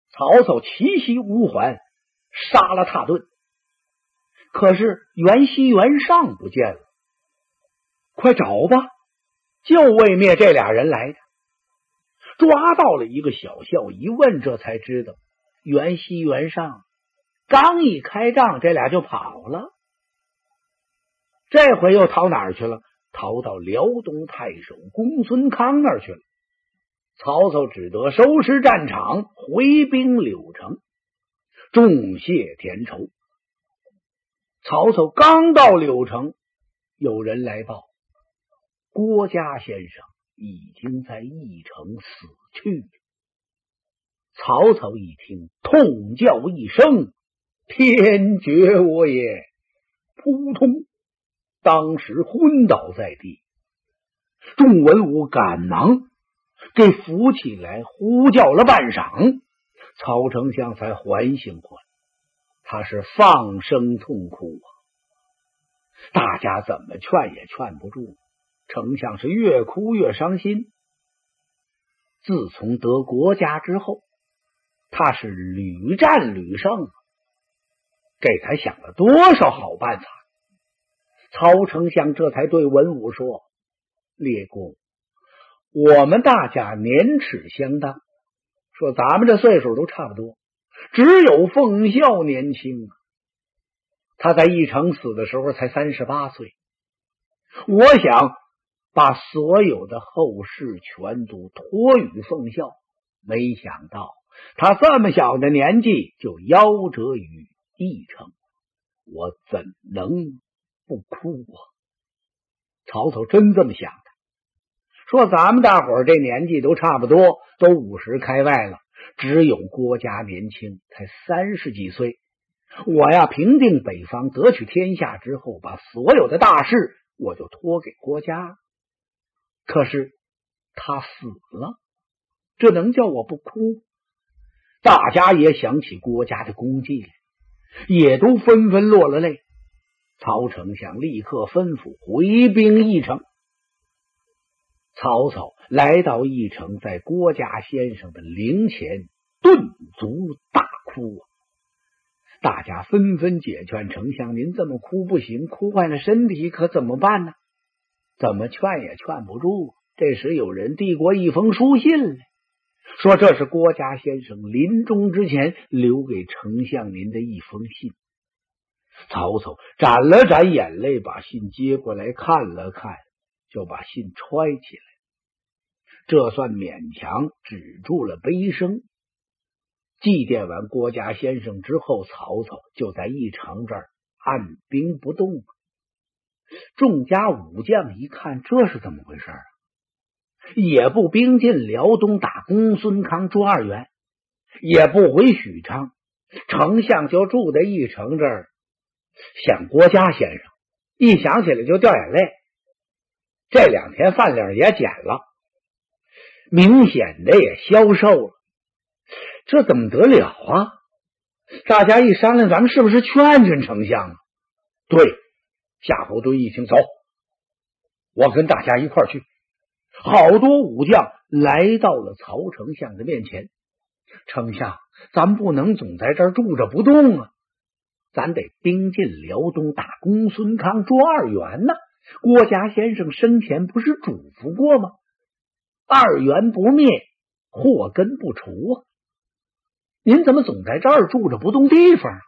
曹操奇袭吴桓，杀了蹋顿，可是袁熙、袁尚不见了。快找吧，就为灭这俩人来的。抓到了一个小校，一问这才知道，袁熙、袁尚刚一开仗，这俩就跑了。这回又逃哪儿去了？逃到辽东太守公孙康那儿去了。曹操只得收拾战场，回兵柳城，重谢田畴。曹操刚到柳城，有人来报，郭嘉先生已经在驿城死去了。曹操一听，痛叫一声：“天绝我也！”扑通，当时昏倒在地。众文武赶忙给扶起来，呼叫了半晌，曹丞相才缓醒过来。他是放声痛哭啊，大家怎么劝也劝不住，丞相是越哭越伤心。自从得国家之后，他是屡战屡胜，给他想了多少好办法。曹丞相这才对文武说：“列公，我们大家年齿相当，说咱们这岁数都差不多，只有奉孝年轻。他在驿城死的时候才38岁，我想把所有的后事全都托与奉孝，没想到他这么小的年纪就夭折于驿城，我怎能不哭啊？”曹操真这么想的，说咱们大伙儿这年纪都差不多，都50开外了，只有郭嘉年轻，才30几岁。我呀，平定北方，得取天下之后，把所有的大事我就托给郭嘉。可是他死了，这能叫我不哭？大家也想起郭嘉的功绩来，也都纷纷落了泪。曹丞相立刻吩咐回兵驿城。曹操来到驿城，在郭嘉先生的灵前顿足大哭啊！大家纷纷解劝丞相：“您这么哭不行，哭坏了身体可怎么办呢？”怎么劝也劝不住。这时有人递过一封书信来，说这是郭嘉先生临终之前留给丞相您的一封信。曹操沾了沾眼泪，把信接过来看了看，就把信揣起来，这算勉强止住了悲声。祭奠完郭嘉先生之后，曹操就在驿城这儿按兵不动。众家武将一看，这是怎么回事啊？也不兵进辽东打公孙康朱二元，也不回许昌，丞相就住在驿城这儿想郭嘉先生，一想起来就掉眼泪。这2天饭量也减了，明显的也消瘦了，这怎么得了啊？大家一商量，咱们是不是劝劝丞相啊？对，夏侯惇一听，走，我跟大家一块儿去。好多武将来到了曹丞相的面前。丞相，咱不能总在这儿住着不动啊，咱得兵进辽东打公孙康朱二元呢。郭嘉先生生前不是嘱咐过吗？二元不灭，祸根不除啊！您怎么总在这儿住着不动地方啊？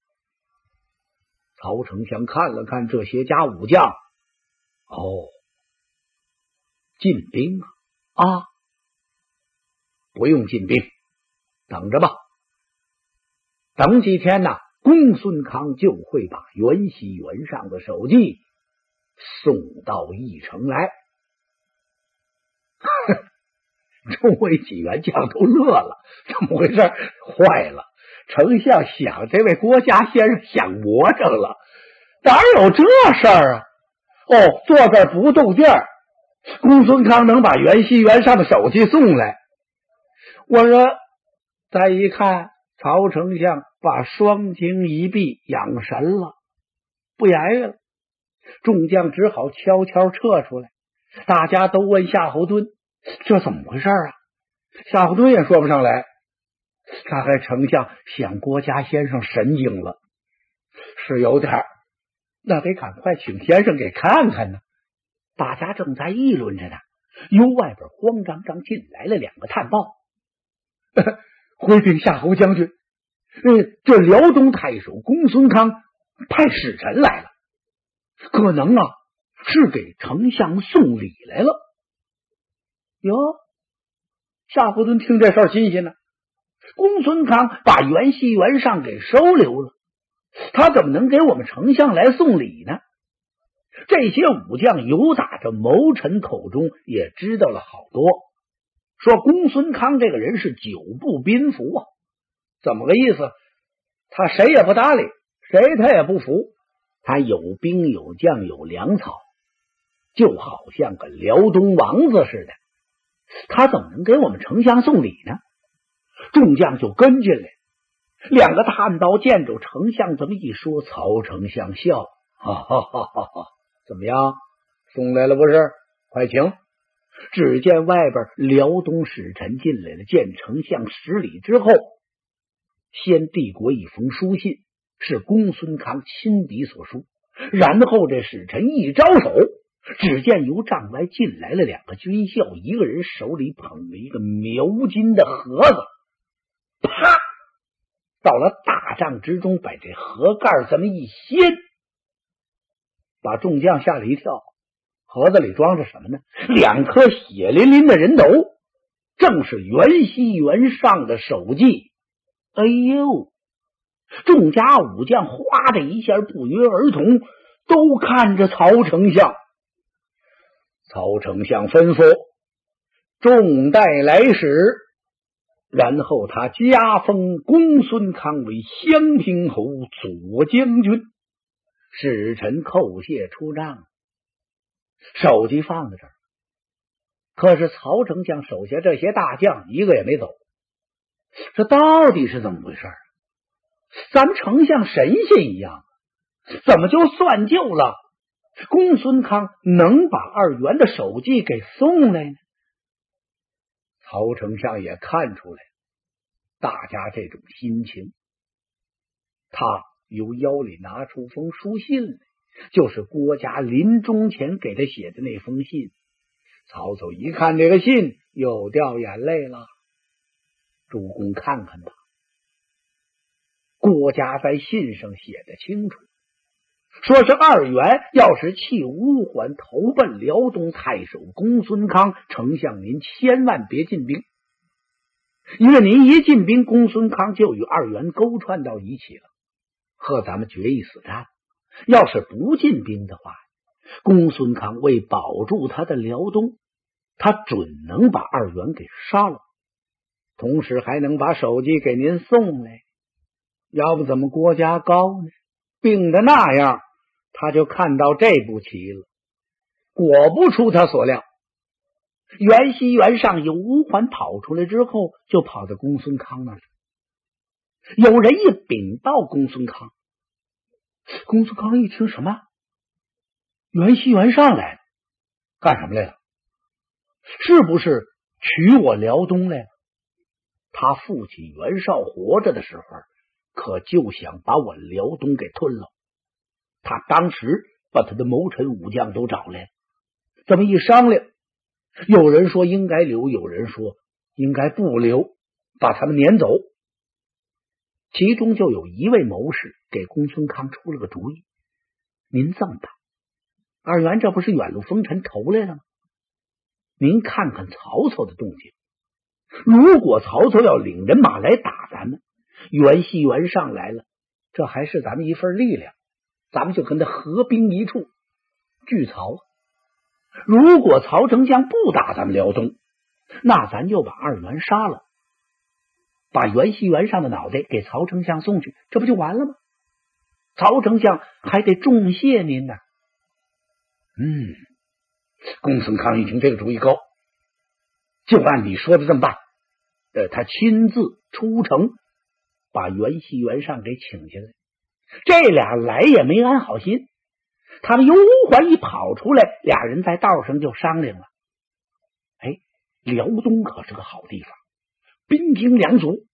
曹丞相看了看这些家武将，进兵啊！不用进兵，等着吧。等几天呢，公孙康就会把袁熙、袁尚的首级送到驿城来。众位几员将都乐了，怎么回事？坏了！丞相想这位郭嘉先生想魔怔了，哪有这事儿啊？坐这儿不动劲儿，公孙康能把袁熙、袁尚的首级送来？我说，再一看，曹丞相把双睛一闭，养神了，不言语了。众将只好悄悄撤出来。大家都问夏侯惇，这怎么回事啊？夏侯惇也说不上来。 他还丞相想郭家先生神经了，是有点儿，那得赶快请先生给看看呢。大家正在议论着呢，由外边慌张张进来了2个探报。回禀夏侯将军，这辽东太守公孙康派使臣来了，可能是给丞相送礼来了。哟，夏侯惇听这事儿新鲜呢。公孙康把袁熙、袁尚给收留了，他怎么能给我们丞相来送礼呢？这些武将由打着谋臣口中也知道了好多，说公孙康这个人是久不宾服啊。怎么个意思？他谁也不搭理，谁他也不服，他有兵有将有粮草，就好像个辽东王子似的，他怎么能给我们丞相送礼呢？众将就跟进来，2个探报见着丞相这么一说，曹丞相笑，哈哈哈哈哈，怎么样，送来了不是？快请。只见外边辽东使臣进来了，见丞相施礼之后，先递过一封书信，是公孙康亲笔所书，然后这使臣一招手，只见由帐外进来了2个军校，一个人手里捧着一个描金的盒子，啪，到了大帐之中，把这盒盖这么一掀，把众将吓了一跳。盒子里装着什么呢？2颗血淋淋的人头，正是袁熙、袁尚的首级。哎呦，众家武将哗的一下不约而同都看着曹丞相。曹丞相吩咐众带来使，然后他加封公孙康为襄平侯左将军。使臣叩谢出帐，手机放在这儿。可是曹丞相手下这些大将一个也没走，这到底是怎么回事？咱们丞相神仙一样，怎么就算旧了？公孙康能把2员的首级给送来呢？曹丞相也看出来大家这种心情，他由腰里拿出封书信来，就是郭嘉临终前给他写的那封信。曹操一看这个信，又掉眼泪了。主公看看吧，郭嘉在信上写的清楚，说是2员要是弃乌桓投奔辽东太守公孙康，丞相您千万别进兵，因为您一进兵，公孙康就与2员勾串到一起了，和咱们决一死战。要是不进兵的话，公孙康为保住他的辽东，他准能把2员给杀了，同时还能把首级给您送来。要不怎么郭嘉高呢？病的那样，他就看到这步棋了。果不出他所料，袁熙、袁尚由乌桓跑出来之后，就跑到公孙康那儿。有人一禀报公孙康，公孙康一听，什么？袁熙、袁尚来了，干什么来了？是不是取我辽东来了？他父亲袁绍活着的时候，可就想把我辽东给吞了。他当时把他的谋臣武将都找来了，这么一商量，有人说应该留，有人说应该不留，把他们撵走。其中就有一位谋士给公孙康出了个主意，您这么办，2员这不是远路风尘投来了吗？您看看曹操的动静，如果曹操要领人马来打咱们，袁熙、袁尚来了，这还是咱们一份力量，咱们就跟他合兵一处，拒曹。如果曹丞相不打咱们辽东，那咱就把2员杀了，把袁熙、袁尚的脑袋给曹丞相送去，这不就完了吗？曹丞相还得重谢您呢。公孙康一听这个主意高，就按你说的这么办。他亲自出城，把袁熙、袁尚给请下来。这俩来也没安好心，他们由乌桓一跑出来，俩人在道上就商量了。辽东可是个好地方，兵精粮足，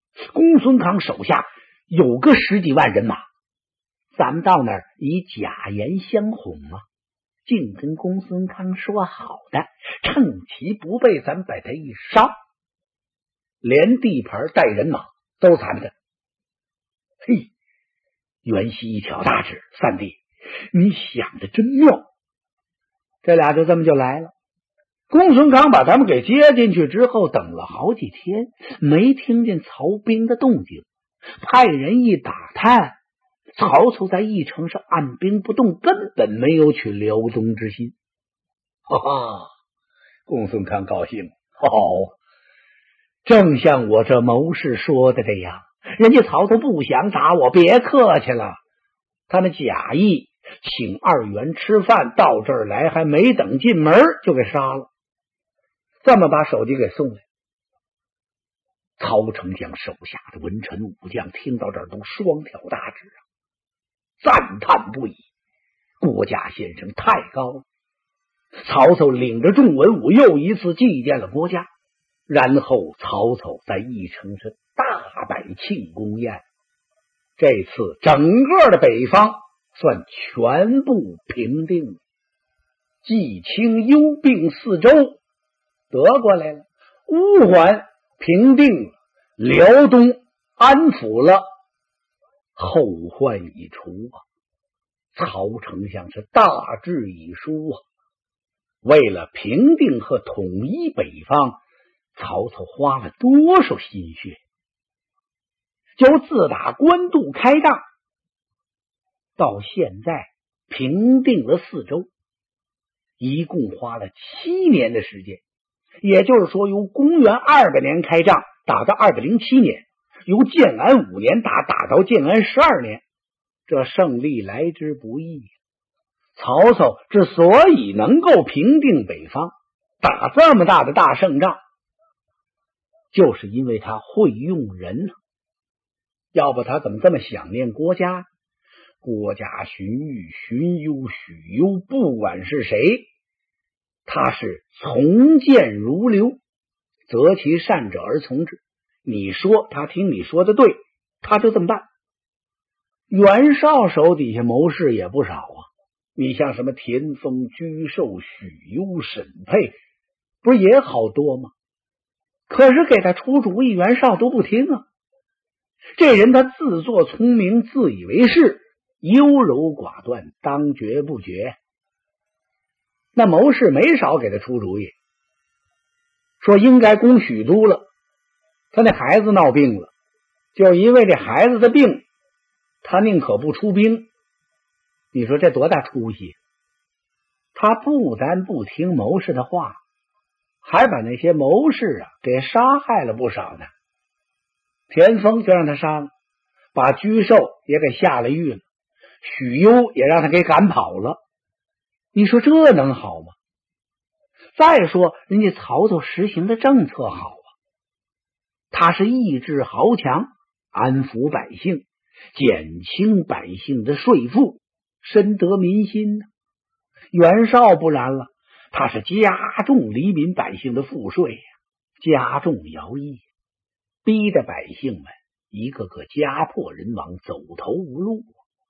公孙康手下有个10几万人马，咱们到那儿以假言相哄啊，竟跟公孙康说好的，趁其不备，咱们把他一杀，连地盘带人马都咱们的。嘿，袁熙一挑大指，三弟，你想的真妙。这俩就这么就来了。公孙康把他们给接进去之后，等了好几天，没听见曹兵的动静，派人一打探，曹操在驿城上按兵不动，根本没有取辽东之心。哈哈，公孙康高兴，好，正像我这谋士说的这样，人家曹操不想打我，别客气了。他们假意请二袁吃饭，到这儿来还没等进门就给杀了。这么把手机给送来，曹丞相手下的文臣武将听到这儿都双挑大指啊，赞叹不已。国家先生太高了。曹操领着众文武又一次祭奠了国家，然后曹操在驿城是大摆庆功宴。这次整个的北方算全部平定了，冀青幽并四州得过来了，乌桓平定了，辽东安抚了，后患已除啊！曹丞相是大志已书啊！为了平定和统一北方，曹操花了多少心血？就自打官渡开仗到现在，平定了四州，一共花了7年的时间。也就是说，由公元200年开仗打到207年，由建安5年打到建安12年，这胜利来之不易。曹操之所以能够平定北方，打这么大的大胜仗，就是因为他会用人了。要不他怎么这么想念国家？郭嘉、荀彧、荀攸、许攸，不管是谁，他是从谏如流，择其善者而从之。你说他听你说的对，他就这么办。袁绍手底下谋士也不少啊，你像什么田丰、沮授、许攸、沈佩，不是也好多吗？可是给他出主意，袁绍都不听啊。这人他自作聪明，自以为是，优柔寡断，当决不决。那谋士没少给他出主意，说应该攻许都了，他那孩子闹病了，就因为这孩子的病，他宁可不出兵。你说这多大出息？他不但不听谋士的话，还把那些谋士给杀害了不少呢。田丰就让他杀了，把沮授也给下了狱了，许攸也让他给赶跑了。你说这能好吗？再说人家曹操实行的政策好啊，他是抑制豪强，安抚百姓，减轻百姓的税负，深得民心呢。袁绍不然了，他是加重黎民百姓的赋税呀，加重徭役，逼得百姓们一个个家破人亡，走投无路。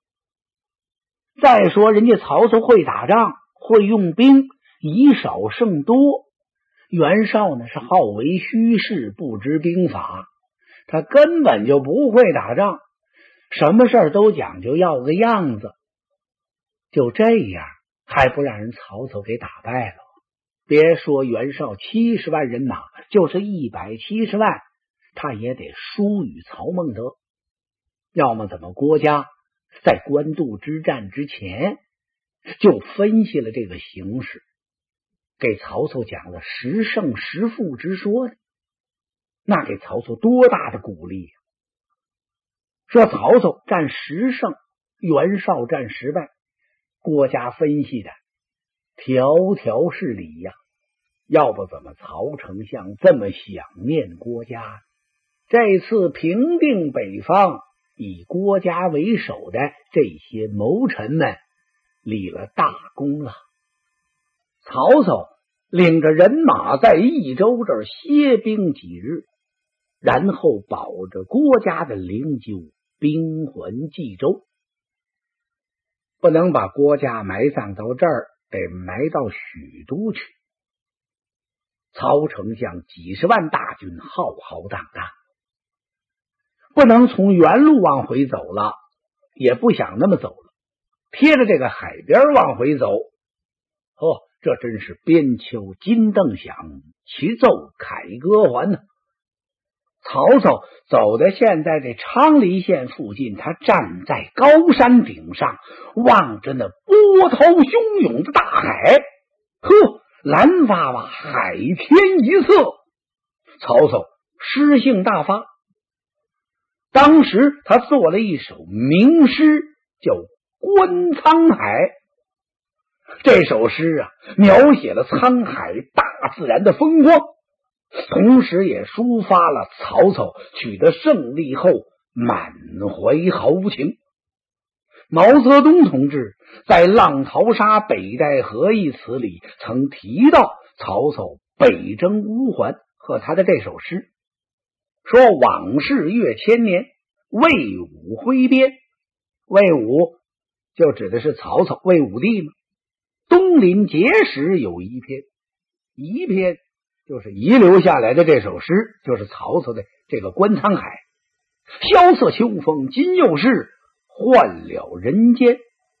再说人家曹操会打仗，会用兵，以少胜多。袁绍呢是好为虚事，不知兵法，他根本就不会打仗，什么事都讲究要个样子。就这样还不让人曹操给打败了？别说袁绍70万人马，就是170万，他也得输与曹孟德。要么怎么郭嘉在官渡之战之前就分析了这个形势，给曹操讲了10胜10负之说的，那给曹操多大的鼓励呀！说曹操占10胜，袁绍占10败，郭嘉分析的条条是理呀。要不怎么曹丞相这么想念郭嘉呢？这次平定北方，以郭嘉为首的这些谋臣们立了大功了。曹操领着人马在益州这儿歇兵几日， 然后保着郭家的灵柩兵还冀州。不能把郭家埋葬到这儿，得埋到许都去。曹丞相几十万大军浩浩荡荡，不能从原路往回走了，也不想那么走了，贴着这个海边往回走。这真是边敲金灯响，齐奏凯歌还呢。曹操走到现在这昌黎县附近，他站在高山顶上，望着那波涛汹涌的大海，蓝娃娃，海天一色。曹操诗兴大发，当时他做了一首名诗，叫《观沧海》。这首诗啊，描写了沧海大自然的风光，同时也抒发了曹操取得胜利后满怀豪情。毛泽东同志在《浪淘沙北戴河》一词里曾提到曹操北征乌桓和他的这首诗，说往事越千年，魏武挥鞭。魏武就指的是曹操，魏武帝嘛。东临碣石有一篇，一篇就是遗留下来的这首诗，就是曹操的这个观沧海。萧瑟秋风今又是，换了人间。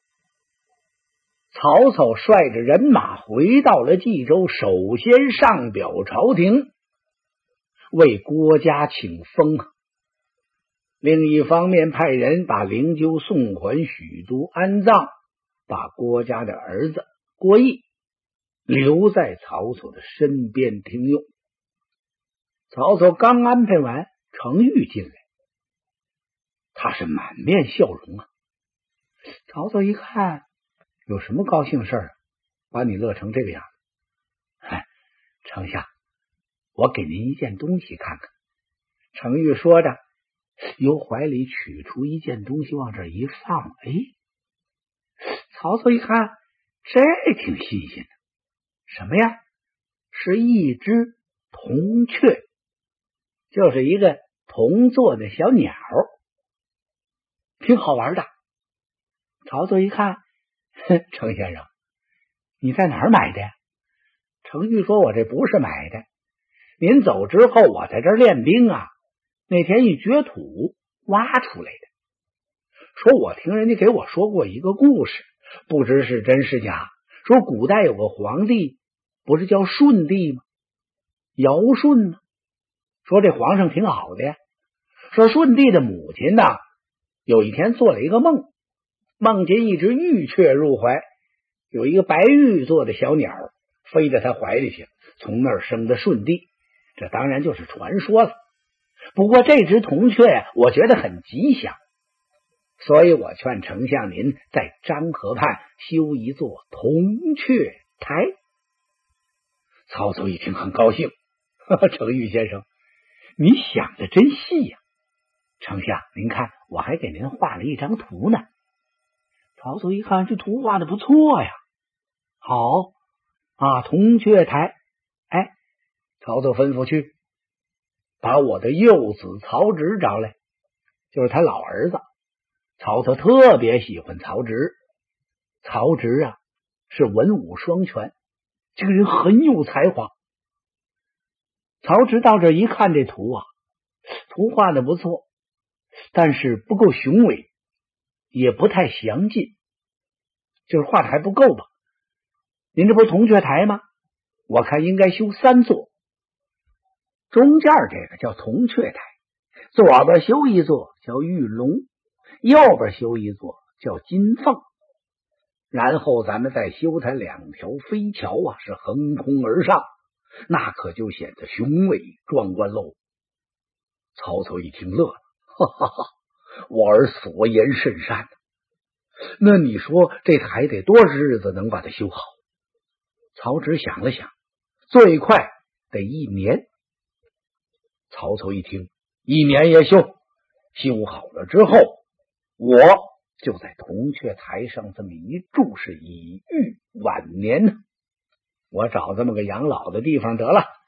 曹操率着人马回到了冀州，首先上表朝廷，为郭家请封。另一方面派人把灵柩送还许都安葬，把郭家的儿子郭义留在曹操的身边听用。曹操刚安排完，程昱进来，他是满面笑容啊。曹操一看，有什么高兴事啊？把你乐成这个样子。丞相，我给您一件东西看看。程昱说着，由怀里取出一件东西往这一放。曹操一看，这挺新鲜的。什么呀？是一只铜雀，就是一个铜做的小鸟，挺好玩的。曹操一看，程先生，你在哪儿买的呀？程昱说，我这不是买的，您走之后我在这儿练兵啊，那天一掘土挖出来的。说我听人家给我说过一个故事，不知是真是假，说古代有个皇帝，不是叫舜帝吗？尧舜呢？说这皇上挺好的呀。说舜帝的母亲呢，有一天做了一个梦，梦见一只玉雀入怀，有一个白玉做的小鸟飞到他怀里去，从那儿生的舜帝。这当然就是传说了。不过这只铜雀呀，我觉得很吉祥，所以我劝丞相您在漳河畔修一座铜雀台。曹操一听很高兴，程昱先生，你想的真细呀。丞相，您看我还给您画了一张图呢。曹操一看，这图画的不错呀。好啊，铜雀台。曹操吩咐去把我的幼子曹植找来，就是他老儿子。曹操特别喜欢曹植，曹植啊是文武双全，这个人很有才华。曹植到这一看这图啊，图画的不错，但是不够雄伟，也不太详尽，就是画的还不够吧。您这不是铜雀台吗？我看应该修3座，中间这个叫铜雀台，左边修一座叫玉龙，右边修一座叫金凤，然后咱们再修它2条飞桥啊，是横空而上，那可就显得雄伟壮观喽。曹操一听乐了，哈哈，我儿所言甚善，那你说这还得多少日子能把它修好？曹植想了想，最快得1年。曹操一听，1年也修好了之后，我就在铜雀台上这么一住，是以御晚年呢。我找这么个养老的地方得了，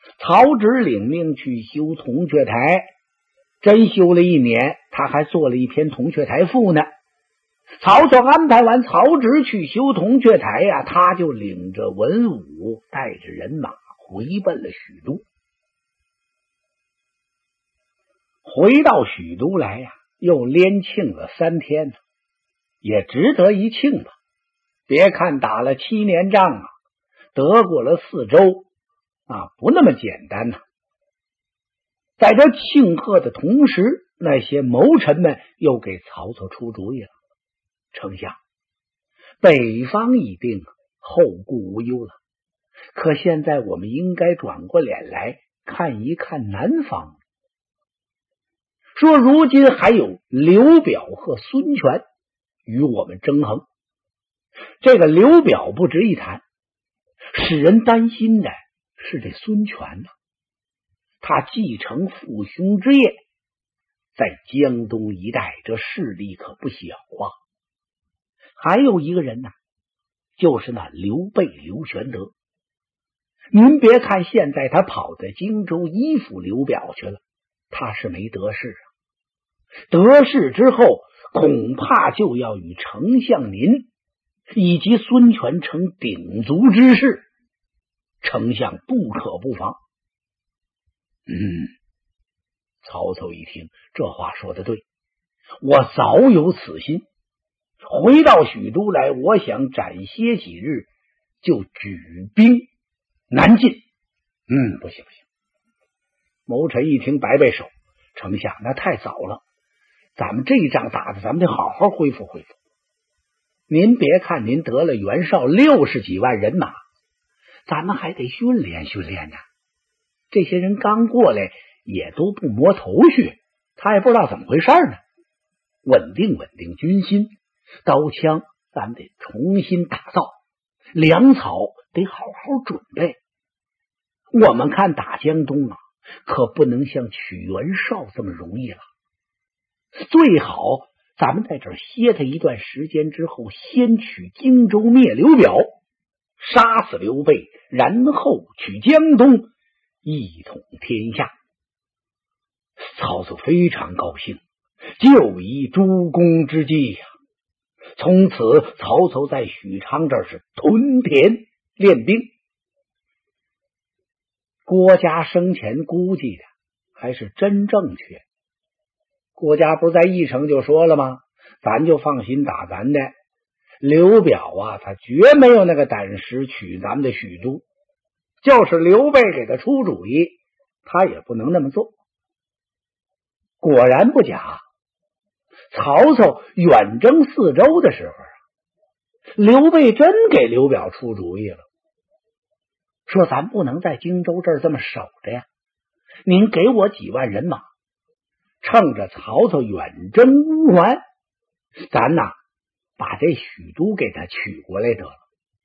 曹植领命去修铜雀台，真修了1年，他还做了一篇《铜雀台赋》呢。曹操安排完曹植去修铜雀台呀，他就领着文武，带着人马回奔了许都。回到许都来呀，又连庆了3天呢，也值得一庆吧。别看打了7年仗啊，得过了4州啊，不那么简单呢。在这庆贺的同时，那些谋臣们又给曹操出主意了。丞相，北方已定，后顾无忧了，可现在我们应该转过脸来看一看南方。说如今还有刘表和孙权与我们争衡，这个刘表不值一谈，使人担心的是这孙权呢，他继承父兄之业，在江东一带这势力可不小啊。还有一个人呢，就是那刘备刘玄德。您别看现在他跑在荆州依附刘表去了，他是没得势啊。得势之后，恐怕就要与丞相您以及孙权成鼎足之势，丞相不可不防。曹操一听，这话说得对，我早有此心。回到许都来，我想暂歇几日，就举兵南进。不行。谋臣一听，摆摆手，丞相那太早了，咱们这一仗打的，咱们得好好恢复恢复。您别看您得了袁绍60几万人马，咱们还得训练训练呢。这些人刚过来也都不摸头绪，他也不知道怎么回事呢。稳定稳定军心，刀枪咱得重新打造，粮草得好好准备。我们看打江东啊，可不能像取袁绍这么容易了。最好咱们在这儿歇他一段时间之后，先取荆州灭刘表，杀死刘备，然后取江东，一统天下。曹操非常高兴，就以诸公之计呀。从此曹操在许昌这儿是屯田练兵。郭嘉生前估计的还是真正确。郭嘉不是在义城就说了吗？咱就放心打咱的。刘表啊，他绝没有那个胆识取咱们的许都，就是刘备给他出主意，他也不能那么做。果然不假，曹操远征4州的时候，刘备真给刘表出主意了，说咱不能在荆州这儿这么守着呀，您给我几万人马，趁着曹操远征乌桓，咱呐把这许都给他取过来得了。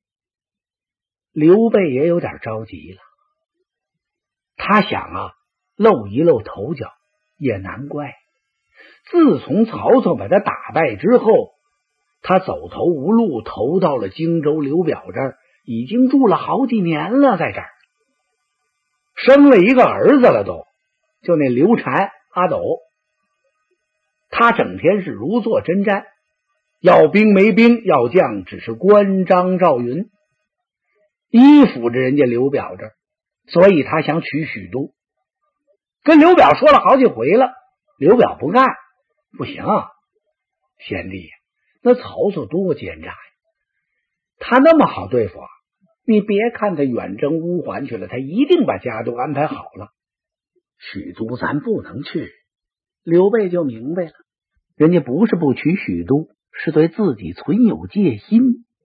刘备也有点着急了，他想啊，露一露头角也难怪。自从曹操把他打败之后，他走投无路，投到了荆州刘表这儿，已经住了好几年了，在这儿生了一个儿子了都，就那刘禅阿斗。他整天是如坐针毡，要兵没兵，要将只是关张赵云，依附着人家刘表这儿，所以他想取许都。跟刘表说了好几回了，刘表不干，不行，贤弟，那曹操多奸诈呀，他那么好对付啊，你别看他远征乌桓去了，他一定把家都安排好了。许都咱不能去。刘备就明白了，人家不是不取许都，是对自己存有戒心。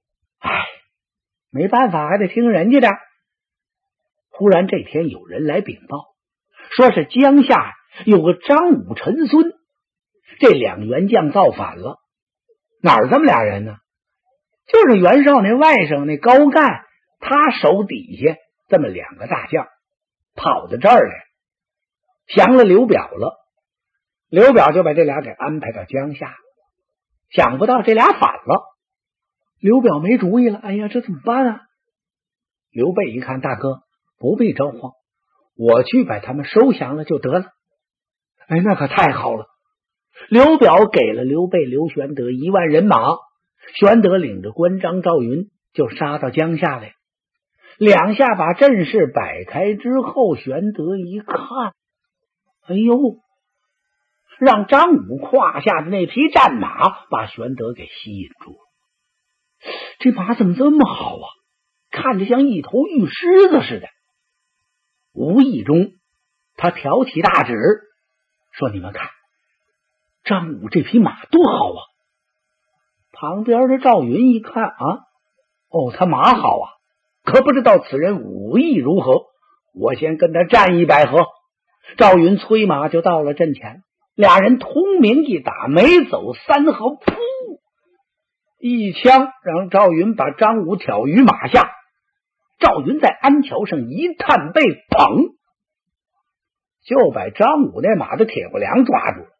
没办法，还得听人家的。忽然这天有人来禀报，说是江夏有个张武陈孙，这2员将造反了。哪儿这么俩人呢？就是袁绍那外甥那高干，他手底下这么2个大将跑到这儿来，降了刘表了。刘表就把这俩给安排到江夏，想不到这俩反了。刘表没主意了，哎呀，这怎么办啊？刘备一看，大哥不必着慌， 我去把他们收降了就得了。哎，那可太好了。刘表给了刘备、刘玄德1万人马，玄德领着关张、赵云就杀到江夏来。2下把阵势摆开之后，玄德一看，哎呦，让张武胯下的那匹战马把玄德给吸引住了。这马怎么这么好啊？看着像一头玉狮子似的。无意中他挑起大指说，你们看张武这匹马多好啊。旁边的赵云一看啊，哦，他马好啊，可不知道此人武艺如何，我先跟他战100合。赵云催马就到了阵前，俩人通明一打，没走3合，噗，一枪让赵云把张武挑于马下。赵云在鞍桥上一探背，砰，就把张武那马的铁骨梁抓住了，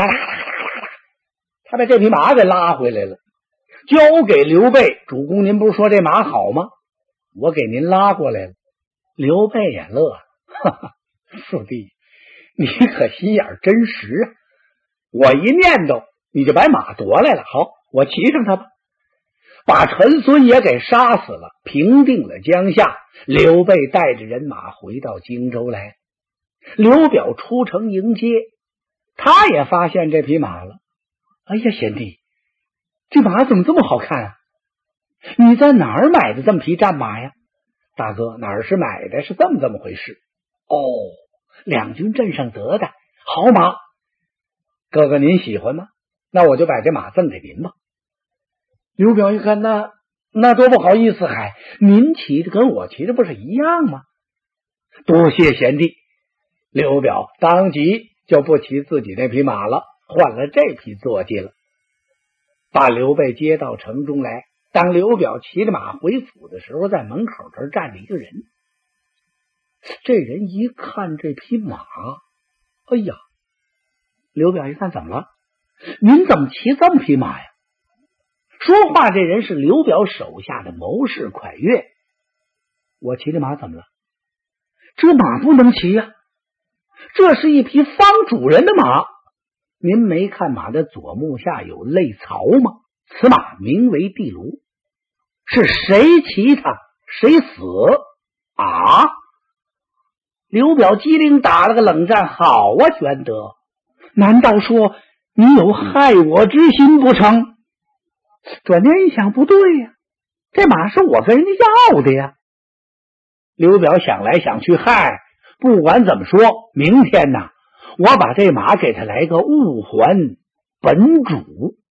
他把这匹马给拉回来了，交给刘备。主公，您不是说这马好吗？我给您拉过来了。刘备也乐了，哈哈，四弟，你可心眼真实啊！我一念叨，你就把马夺来了。好，我骑上他吧。把陈孙也给杀死了，平定了江夏。刘备带着人马回到荆州来。刘表出城迎接，他也发现这匹马了。哎呀，贤弟，这马怎么这么好看啊？你在哪儿买的这么匹战马呀？大哥，哪儿是买的，是这么回事。哦，两军阵上得的好马。哥哥您喜欢吗？那我就把这马赠给您吧。刘表一看，那多不好意思，还您骑的跟我骑的不是一样吗？多谢贤弟。刘表当即就不骑自己那匹马了，换了这匹坐骑了，把刘备接到城中来。当刘表骑着马回府的时候，在门口这儿站着一个人。这人一看这匹马，哎呀，刘表一看，怎么了？您怎么骑这么匹马呀？说话这人是刘表手下的谋士蒯越。我骑这马怎么了？这马不能骑呀，这是一匹方主人的马。您没看马的左目下有泪槽吗？此马名为地卢，是谁骑它谁死啊！刘表机灵打了个冷战。好啊，玄德，难道说你有害我之心不成？转念一想，不对呀，这马是我跟人家要的呀。刘表想来想去，嗨，不管怎么说，明天呢，我把这马给他来个物还本主。